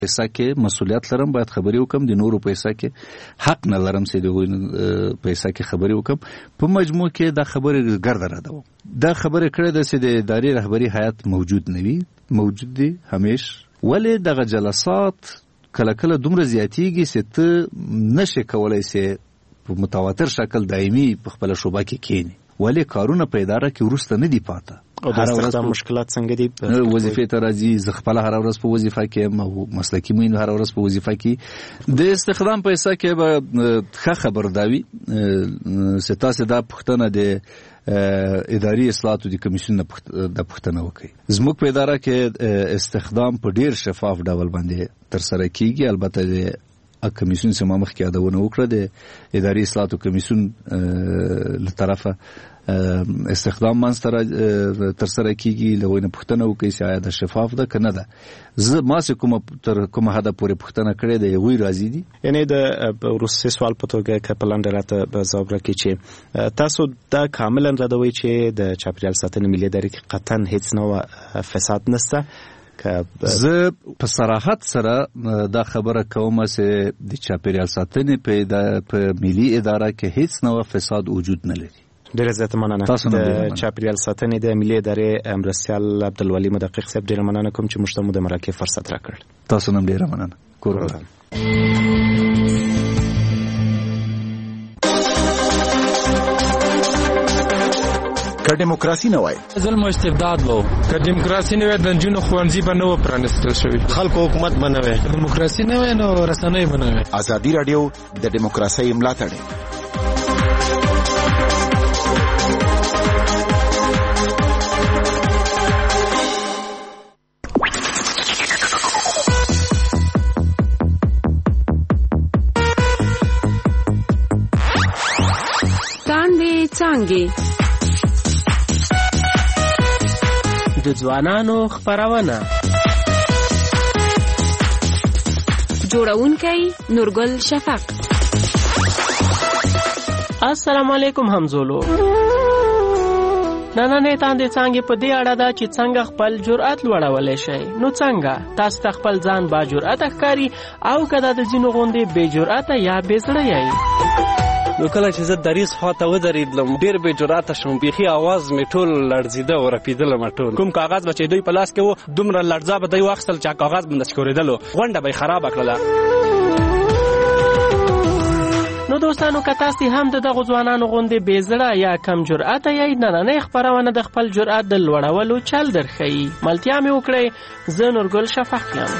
پیسه کې مسؤلیت لرم، باید خبرې وکم، د نورو پیسه کې حق نه لرم چې د پیسه کې خبرې وکم. په مجموع کې دا خبرې ګرد راده دا خبرې کړې ده چې د ادارې رهبري هیئت موجود نه وي، موجود دي همیش. ولې دغه جلسات کله کله دومره زیاتیږي چې ته نشي کولای چې په متواتر شکل دایمي په خپل شوبه کې کېنی، ولې کارونه په اداره کې وروسته نه دي پاته. او د استخدام مشکلات څنګه دي؟ وظیفې ته راځي، زه خپله هره ورځ په وظیفه کې یم او مسلکي معین هره ورځ په وظیفه کې. د استخدام په حصه کې به ښه خبر دا وي چې تاسې دا پوښتنه د اداري اصلاحاتو د کمیسیون د پوښتنه وکړئ. زموږ په اداره کې استخدام په ډیر شفاف ډول باندې ترسره کیږي. البته د کمیسیون چې ما مخکې یادونه وکړه، د اداري اصلاحاتو کمیسیون له طرفه استخدام منځ ترسره کیږي. له هغوی نه پوښتنه وکړئ چې آیا دا شفاف ده که نه ده. ما چې تر کومه حده پورې پوښتنه کړې ده هغوی راضي دي. یعنې د وروستي سوال په توګه که په لنډه راته ځواب راکړئ چې تاسو دا کاملا ردوئ چې د چاپیریال ساتنې ملي ادارې کې قطعا هیڅ نوع فساد نشته؟ زه په صراحت سره دا خبره کوم چې د چاپیریال ساتنې په ملي اداره کې هیڅ نوع فساد وجود نه لري. ډیره زیاته مننه. د چاپیریال ساتنې د ملي ادارې مرستیال عبدالولي مدقق صاحب، ډیره مننه کوم چې موږ ته مو د مرکې فرصت راکړ. تاسو هم ډیره مننه. کور که دیموکراسي نه وای، ظلم او استبداد وو. که دیموکراسي نه وای، د نجونو ښوونځي به نه و پرانیستل شوي، خلکو حکومت به نه وای. دیموکراسي نه وای نو رسنۍ به نه وای. ازادي راډیو د دیموکراسۍ ملاتړ. څانګې د ځوانانو خپرونه، جوړونکی نورګل شفق. السلام علیکم همزولو. نننې تاندې څانګې په دې اړه ده چې څنګه خپل جرأت لوړولی شئ. نو څنګه تاسو ته خپل ځان با جرأته ښکاري او که دا د ځینو غوندې بې جرأته یا بې زړه یئ؟ نو کله چې زه دریځ خواته ودرېدلم ډېر بې جرأته شوم، بیخي اواز مې ټول لړزېده او رپېدلم ټول. کوم کاغذ به چې دوی په لاس کې و دومره لړزه به دوی واخیستل چې کاغذ به داسې ښورېدلو، غونډه به یې خرابه کړله. نو دوستانو که تاسې هم د دغو ځوانانو غوندې بې زړه یا کم جرأته یئ، نننۍ خپرونه د خپل جرأت د لوړولو چل درښیي. ملتیا مې وکړئ. زه نورګل شفق یم.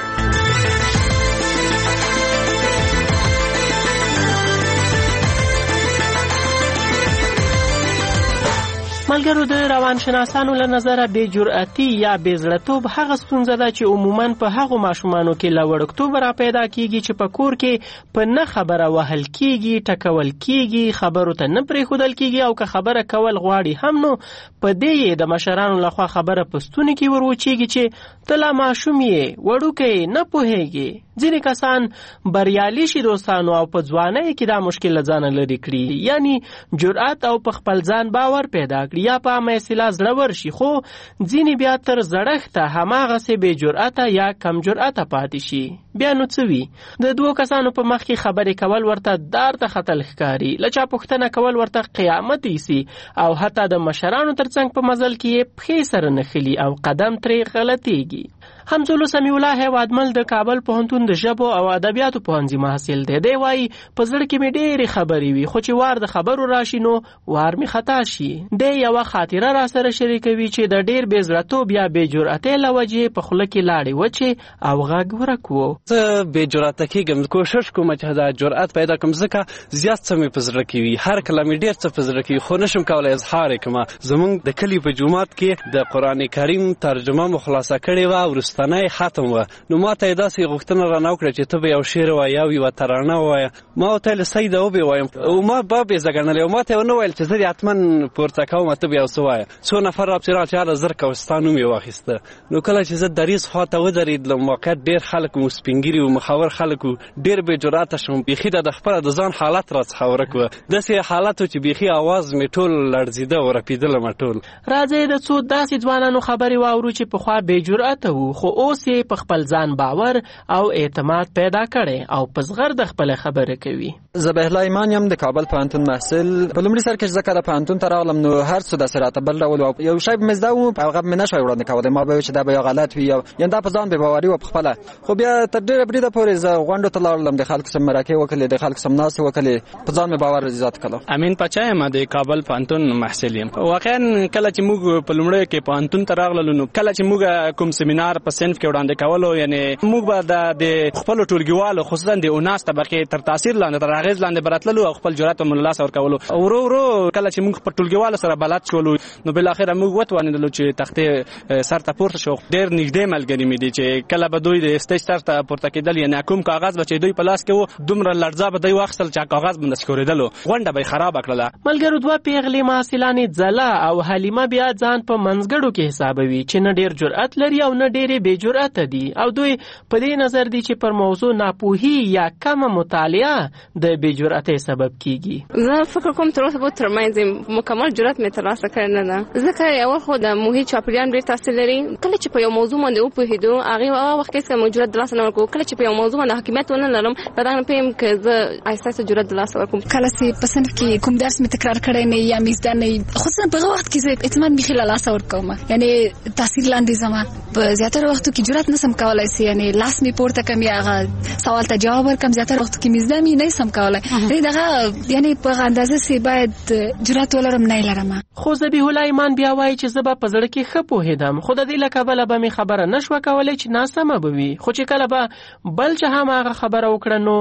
ملګرو، د روانشناسانو له نظره بې جرأتي یا بې زړه‌توب هغه ستونزه ده چې عموماً په هغو ماشومانو کې له وړکتوبه را پیدا کیږي چې په کور کې په نه خبره وهل کیږي، ټکول کیږي، خبرو ته نه پرېښودل کیږي، او که خبره کول غواړي هم نو په دې یې د مشرانو لخوا خبره په ستوني کې وروچیږي چې ته لا ماشوم یې، وړوکی نه پوهېږي. ځینې کسان بریالي شي دوستانو او په ځوانۍ کې دا مشکل له ځانه لرې کړي، یعنی جرأت او په خپل ځان باور پیدا کړي یا په عامه اصطلاح زړور شي. خو ځینې بیا تر زړښته هماغسې بې جرأته یا کم جرأته پاتې شي. بیا نو څه وي؟ د دوو کسانو په مخ کې خبرې کول ورته دار ته ختل ښکاري، له چا پوښتنه کول ورته قیامت ایسي، او حتی د مشرانو تر څنګ په مزل کې یې پښې سره نښلي او قدم ترې غلطیږي. همزولو سمیع الله هیوادمل د کابل پوهنتون د ژبو او ادبیاتو پوهنځي محصل دی. دی وایي په زړه کې مې ډېرې خبرې وي، خو چې وار د خبرو راشي نو وار مې خطا شي. دی یوه خاطره را سره شریکوي چې د ډېر بې زړه‌توب یا بې جرأتۍ له وجې په خوله کې لاړې وچې او غږ ورک و. زه بې جرأته کېږم، کوشش کوم چې دا جرأت پیدا کړم، ځکه زیات څه مې په زړه کې وي، هر کله مې ډېر څه په زړه کې وي، خو نشم کولی اظهار یې کړم. زموږ د کلي په جومات کې د قرآن کریم ترجمه مو خلاصه کړې وه، وروستنی ختم وه. نو ما ته یې داسې غوښتنه رانه وکړه چې ته به یو شعر ووایې او یوه ترانه ووایه. ما ورته ویل سیده وبې وایم، او ما به بېزه ګڼلې، او ما ته یې ونه ویل چې زه دې حتما پورته کوم، ته به یو څه وایه. څو نفر راپسې راغلل چې هله زر کوه، ستا نوم یې واخیسته. نو کله چې زه دریځ خواته ودرېدلم، واقعیت ډېر خلک مو سپینګیری او مخاور خلکو ډېر بې جرأته شوم. بیخي د خپله د ځان حالت راڅخه ورک وه. داسې حالت و چې بیخي اواز مې ټول لړزېده او رپېدلم ټول. راځئ د څو داسې ځوانانو خبرې واورو چې پخوا بې جرأته وو خو اوس یې په خپل ځان باور او اعتماد پیدا کړی او په زغر د خپلې خبرې کوي. ذبیح الله ایمان یم د کابل پوهنتون محصل. په لومړي سر کې چې زه کله پوهنتون ته راغلم نو هر څه داسې راته بل ډول و. یو شی مې زده و هغه مې نشوی وړاندې کولی. ما به ویل چې دا به یا غلط وي یا دا په ځان بې باوري وه پخپله. خو بیا تر ډېره بریده پورې زه غونډو ته لاړلم، د خلکو سره مرکې وکړلې، د خلکو سره ناستې وکړلې، په ځان مې باور زیات کړی. امین پچا یم د کابل پوهنتون محصل یم. واقعا کله چې موږ په لومړیو کې پوهنتون ته راغلو نو کله چې موږ کوم سیمینار په صنف کې وړاندې کولو، یعنی موږ به د خپلو ټولګیوالو خصوصا د اوناس طبقې تر تاثیر لاندې تر اغېز لاندې برتللو او خپل جرأت مو له لاسه ورکولو. ورو ورو کله چې موږ په ټولګیوالو سره بلد شولو نو بالاخره موږ وتوانېدلو چې تختې سر ته پورته شو. ډېر نږدې ملګري مې دي چې کله به دوی د سټیج سر ته پورته کېدل، یعنی کوم کاغذ به چې دوی په لاس کې و دومره لړزه به دوی واخیستل چې کاغذ به داسې ښورېدلو. غونډه به یې خرابه کړله. ملګرو دوه پیغلې محصلانې ځله او حلیمه بیا ځان په منځګړو کې حسابوي چې نه ډېر جرأت لري او نه ډېرې بې جرأته دي او دوی په دې نظر دي چې پر موضوع ناپوهي یا کمه مطالعه د بې جرأتۍ سبب کیږي. زه فکر کوم تر اوسه به ترمنځ مکمل جرأت مې ترلاسه کړی نه ده، ځکه یو خو د محیط چاپېریال ډېر تاثیر لري. کله چې په یو موضوع باندې وپوهېدو هغې هغه وخت کې هېڅکله جرأت ترلاسه نه ورکوو. کله چې په یو موضوع باندې حاکمیت ونه لرم په دغه نه پوهېږم که زه آهسته آهسته جرأت ترلاسه وکړم. کله چې په صنف کې کوم درس مې تکرار کړی نه یا مې زده نه وي، خصوصا په هغه وخت کې زه اعتماد بیخي له لاسه ورکوم، یعنې تاثیر لاندې ځم. په زیاتره وختو کې جرأت نسم کولی چې یعنې لاس مې پورته کړم یا هغه سوال ته جواب ورکړم. زیاتره وختو کې مې زده مې نه سم کولی. دغه یعنې په هغه اندازه چې باید جرأت ولرم نه یې لرم. خو ذبیح الله ایمان بیا وایي چې زه به په زړه کې ښه پوهېدم، خو د دې له کبله به مې خبره نه شوه کولی چې ناسمه به وي. خو چې کله به بل چا هم هغه خبره وکړه نو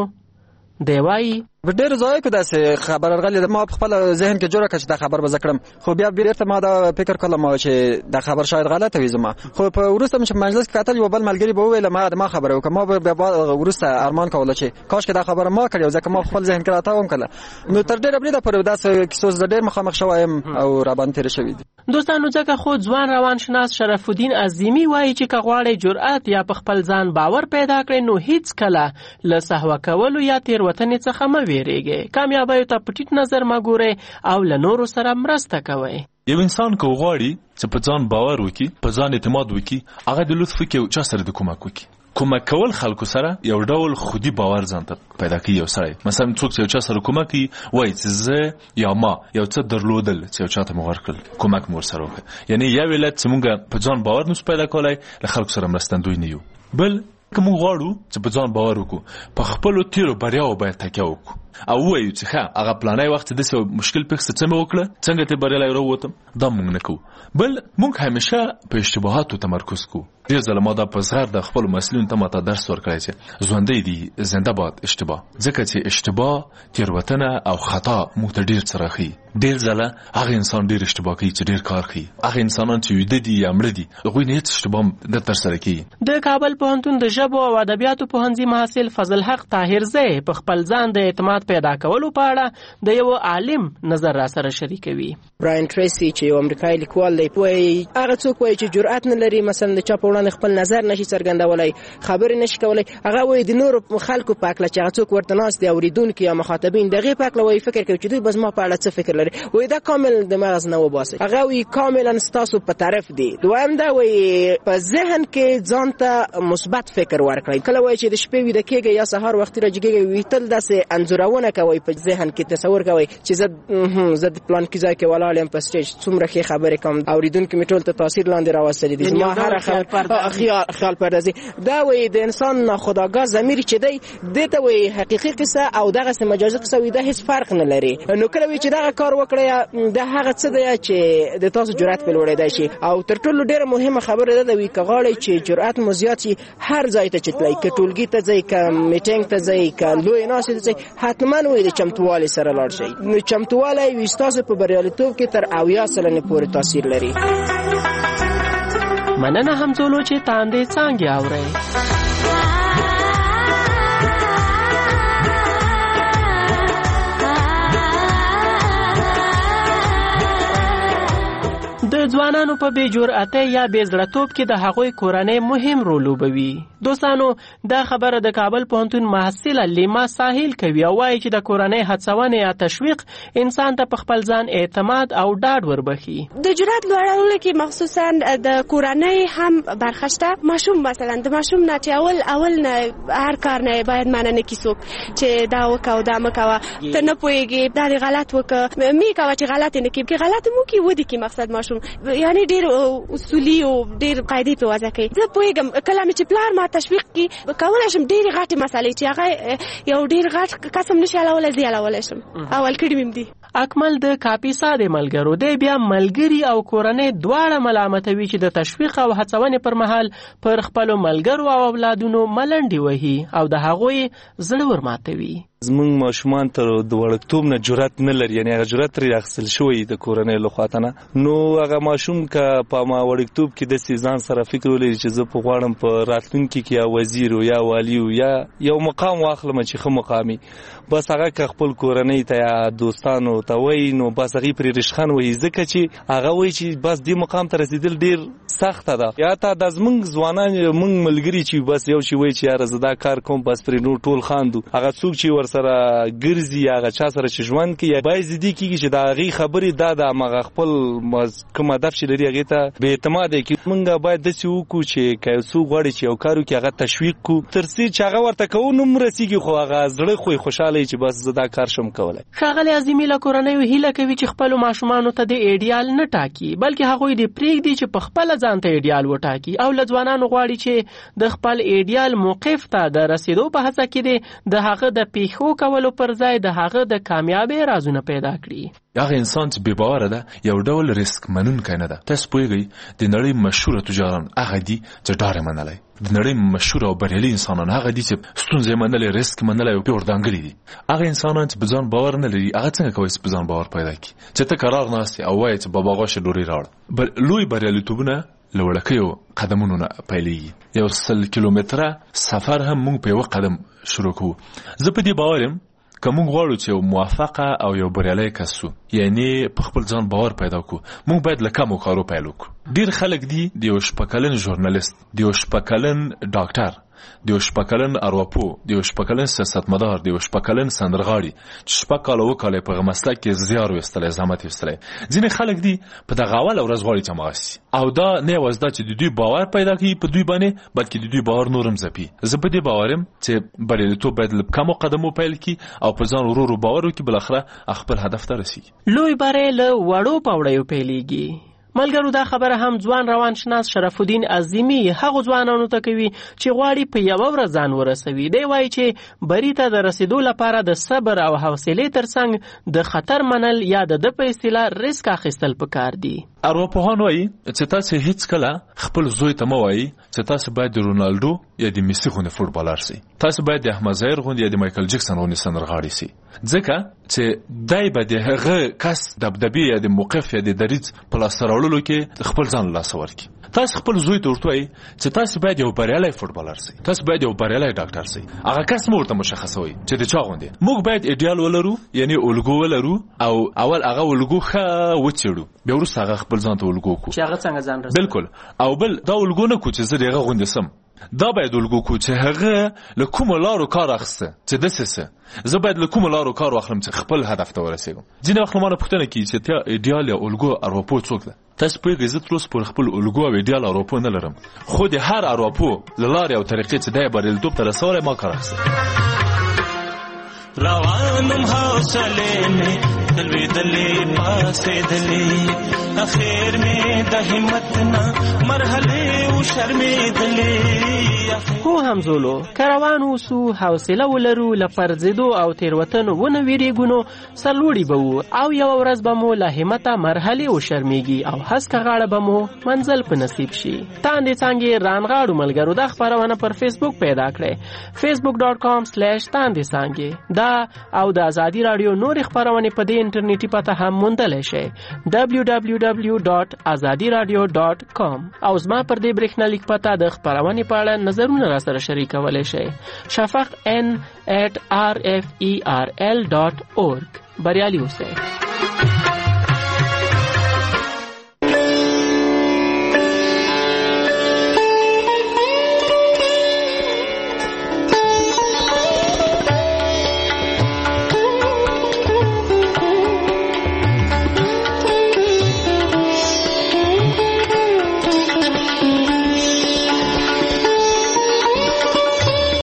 دی وایي په ډېرو ځایو کې داسې خبر راغلی. ما په خپل ذهن کې جوړه کړه چې دا خبر به زه کړم، خو بیا بیرته ما دا فکر کړم چې دا خبر شاید غلطه وي زما. خو په وروسته مې چې مجلس کې کتل یو بل ملګري به وویل ما خبره وکړه. ما به وروسته ارمان کوله چې کاشکې دا خبره ما کړې، ځکه ما خپل ذهن کې راته وم کړله. نو تر ډېره بریده پورې داسې کیسو زه ډېر مخامخ شوی یم او راباندې تېرې شوي دي. دوستانو ځکه خو ځوان روانشناس شرف الدین عظیمی وایي چې که غواړئ جرأت یا په خپل ځان باور پیدا کړئ نو هیڅ کله له سهوه کولو یا تېروتنې څخه مه ویرېږئ. کامیابیو ته په ټیټ نظر مه ګورئ او له نورو سره مرسته کوئ. یو انسان که غواړي چې په ځان باور وکړي، په ځان اعتماد وکړي، هغه د لطف کې چا سره د کومک وکړي. کومک کول خلکو سره یو ډول خودي باور ځان ته پیدا کوي. یو سړی مثلا څوک چې یو چا سره کومک کوي وایي چې زه یا ما یو څه درلودل چې یو چا ته مې ورکړل، کومک مې ورسره وکړ. یعنې یو علت چې موږ په ځان باور نشو پیدا کولی، له خلکو سره مرستندوی نه یو. بل که موږ غواړو چې په ځان باور وکړو، په خپلو تېرو بریاوو باید تکیه وکړو او ووایو چې ښه هغه پلانی وخت چې داسې مشکل پېښ څه مې وکړه، څنګه ترې بریالی راووتم، دا موږ نه کوو. بل موږ همیشه په اشتباهاتو تمرکز کوو. ډېر ځله ما دا په زغر د خپلو محصلینو ته ماته درس ورکړی چې ژوندی دي زنده باد اشتباه، ځکه چې اشتباه، تېروتنه او خطا موږ ته ډېر څه راښيي. ډېر ځله هغه انسان ډېر اشتباه کوي چې ډېر کار کوي. هغه انسانان چې ویده دي یا مړه دي هغوی نه هېڅ اشتباه نه ترسره کوي. د کابل پوهنتون د ژبو او ادبیاتو پوهنځي محصل فضل حق طاهرزی په خپل ځان د اعتماد پیدا کولو په اړه د یو عالم نظر را سره شریکوي. براین ټریسی چې یو امریکایي لیکوال دی وایي هغه څوک وایي چې جرأت نه لري مثلا د چا په وړاندې خپل نظر نشي څرګندولی، خبرې نشي کولی، هغه وایي د نورو خلکو په هکله چې هغه څوک ورته ناست دي اورېدونکي یا مخاطبین د هغې په هکله وایي فکر کوي چې دوی به زما په اړه څه فکر لري. وایي دا کامل د مغز نه وباسئ. هغه وایي کاملا ستاسو په طرف دی. دویم دا وایي په ذهن کې ځان ته مثبت فکر ورکړئ. کله وایي چې د شپې ویده کېږئ یا سهار وختي راجګېږئ وایي تل داسې انځورونه کوئ، په ذهن کې تصور کوئ چې زه د پلانکي ځای کې ولاړ یم په سټیج، څومره ښې خبرې کوم، اورېدونکي مې ټول ته تاثیر لاندې راوستلي دي، زما هره خیال پردازي. دا وایي د انسان ناخودآګاه ضمیر چې دی دې ته وایي حقیقي قصه او دغسې مجازي قصه وایي دا هېڅ فرق نه لري. نو کله وایي چې دغه کار وکړئ دا هغه څه دی چې د تاسو جرأت پرې لوړېدی شي. او تر ټولو ډېره مهمه خبره دا ده وایي که غواړئ چې جرأت مو زیات شي هر ځای ته چې تلئ، که ټولګي ته ځئ، که میټینګ ته ځئ، که لویې ناستې ته ځئ، حتما وایي د چمتووالي سره لاړ شئ. نو چمتووالی وایي ستاسو په بریالیتوب کې تر 80% پورې تاثیر لري. مننه همزولو چې تاندې څانګې اورئ. د د ځوانانو په بې جرأتۍ یا بې زړهتوب کې د هغوی کورنۍ مهم رول لوبوي. دوستانو دا خبره د کابل پوهنتون محصله لیما ساحل کوي او وایي چې د کورنۍ هڅونې یا تشویق انسان ته په خپل ځان اعتماد او ډاډ وربخي. د جرأت لوړولو کې مخصوصا د کورنۍ هم برخه شته. ماشوم مثلا د ماشوم نه چې اول نه هر کار نه باید مننه کیسوک چې دا وکاو دا مکاوه ته نه پوهېږي دا دې غلط وکړه می کوه چې غلط نه کړي که غلط مو کې ودی کې مقصد ماشوم یعنی ډېر اصولي او ډېر قاعدې په وضع کوي. زه پوهېږم کله مې چې پلار ما تشویق کړي کولی شم ډېرې غټې مسئلې چې هغه یو ډېر غټ قسم نشي حلولی زه یې حلولی شم اول کړي مې دي. اکمل د کاپیسا د ملګرو دی بیا ملګري او کورنۍ دواړه ملامتوي چې د تشویق او هڅونې پر مهال پر خپلو ملګرو او اولادونو ملنډې وهي او د هغوی زړه ورماتوي. زمونږ ماشومان تر د وړکتوب نه جرأت نه لري، یعنی هغه جرأت ترې اخیستل شوی د کورنۍ له خوا نه. نو هغه ماشوم که په ما وړکتوب کې داسې ځان سره فکر ولري چې زه په غواړم په راتلونکي کې یا وزیر یا والی یا یو مقام واخلم چې ښه مقامي، بس هغه که خپل کورنۍ ته یا دوستانو ته وایي نو بس هغې پرې رشخند وهي، ځکه چې هغه وایي چې بس دې مقام ته رسېدل ډېر سخته ده. یا تا دا زمونږ ځوانان مونږ ملګري چې بس یو چې وایي چې یاره زه دا کار کوم بس پرې نور ټول خاندو، هغه څوک چې سره ګرځي هغه چا سره چې ژوند کوي باید دې کېږي چې د هغې خبرې دا د هماغه خپل کوم هدف چې لري هغې ته بې اعتماده کړي. موږ باید داسې وکړو چې که یو څوک غواړي چې یو کار وکړي هغه تشویق کړو تر څو چې هغه ورته کوو نو هم رسېږي، خو هغه زړه خو یې خوشحاله چې بس زه دا کار شم کولی. ښاغلي عظیمي له کورنیو هیله کوي چې خپلو ماشومانو ته د ایډیال نه ټاکي بلکې هغوی دې پرېږدي چې په خپله ځان ته ایډیال وټاکي او له ځوانانو غواړي چې د خپل ایډیال موقف ته د رسېدو په هڅه کې د هغه د پیښو کولو پر ځای د هغه د کامیابۍ رازونه پیدا کړي. هغه انسان چې بې باوره ده یو ډول ریسک منونکی نه ده. تاسو پوهېږئ د نړۍ مشهوره تجاران هغه دي چې ډار یې منلی، د نړۍ مشهوره او بریالي انسانان هغه دي چې ستونزې یې منلی، ریسک منلی او پیور ډانګلي دي. هغه انسانان چې په ځان باور نه لري هغه څنګه کولی چې په ځان باور پیدا کړي چې ته قرار ناست او وایې چې بابا غوښې ډوډۍ راوړه. لوی بریالیتوبونه له وړکیو قدمونو نه پیلېږي. یو 100 کیلومتره سفر هم موږ په یوه قدم شروع کوو. زه په دې باور یم که موږ غواړو چې یو موفقه او یو بریالی کس شو، یعنی په خپل ځان باور پیدا کړو، موږ باید له کمو کارو پیل وکړو. ډېر خلک دي د یو شپږ کلن ژورنالیست، د یو شپږ کلن ډاکټر، د یو شپږ کلن ارواپوه، د یو شپږ کلن سیاستمدار، د یو شپږ کلن سندرغاړي چې شپږ کاله اووه کاله یې په هغه مسلک کې زیار ویستلی، زحمت ویستلی. ځینې خلک دي په دغه اوله ورځ غواړي چې هماغه سي، او دا نه یوازې دا چې د دوی باور پیدا کوي په دوی باندې بلکې د دوی باور نور هم ځپي. زه په دې باور یم چې بریالیتوب باید له کمو قدمو پیل کړي او په ځان ورو ورو باور وکړي، بالاخره خپل هدف ته رسېږي. لوی بری له وړو پوړیو پیلېږي. ملګرو دا خبره هم ځوان روانشناس شرف الدین عظیمي هغو ځوانانو ته کوي چې غواړي په یوه ورځ ځان ورسوي. دی وایي چې بري ته د رسېدو لپاره د صبر او حوصلې ترڅنګ د خطر منل یا د ده په اصطلاح ریسک اخیستل پکار دي. ارواپوهان وایي چې تاسې هیڅکله خپل زوی ته مه وایي چې تاسې باید د رونالډو یا د میسي غوندې فوټبالر سئ، تاسې باید د احمد ظاهر غوندې یا د مایکل جکسن غوندې سندرغاړي سئ، ځکه چې دی به د هغه کس دبدبې یا د موقف یا د دریځ په لاسته راوړلو کې خپل ځان له لاسه ورکړي. تاسې خپل زوی ته ورته وایي چې تاسې باید یو بریالی فوټبالر سئ، تاسې باید یو بریالی ډاکټر سئ، هغه کس مو ورته مشخصوئ چې د چا غوندې. موږ باید ایډیال ولرو، یعنی الګو ولرو، او اول هغه الګو ښه وڅېړو، بیا وروسته هغه خپل ځان ته الګو کړو چې هغه څنګه ځان رسوي. بلکل. او بل دا الګو نه کړو چې زه د هغه غوندې سم، دا باید الګو کړو چې هغه له کومو لارو کار اخیسته چې داسې څه، زه باید له کومو لارو کار واخلم چې خپل هدف ته ورسېږم. ځینې وخت له ما نه پوښتنه کېږي چې تا ایډیال یا الګو ارواپوه څوک ده؟ تاسو پوهېږئ زه تر اوسه پورې خپل الګو او ایډیال ارواپوه نه لرم، خو د هر ارواپوه له لارې او طریقې چې دی بریالیتوب ته رسولی ما کار اخیستی. روانم حوصله میں دلویدلې پاسېدلې اخر می د همت نه مرحله او شرمېدلې. هو همزولو که روان اوسو، حوصله ولرو، له پرځېدو او تېروتنو ونه ویرېږو نو سرلوړي به وو او یوه ورځ به مو له همته مرحلې وشرمېږي او هسکه غاړه به مو منزل په نصیب شي. تاندې څانګې رانغاړو ملګرو دا خپرونه پر فیسبوک پیدا کړئ، facebook.com/تاندې څانګې. دا او د ازادي راډیو نورې خپرونې په دې انټرنیټي پته هم موندلی شئ www.azadiradio.com. او زما پر دې برېښنالیک پته د خپرونې په اړه نظرونه راسره شریکولی شئ. شفق n@rferl.org. بریالي اوسئ.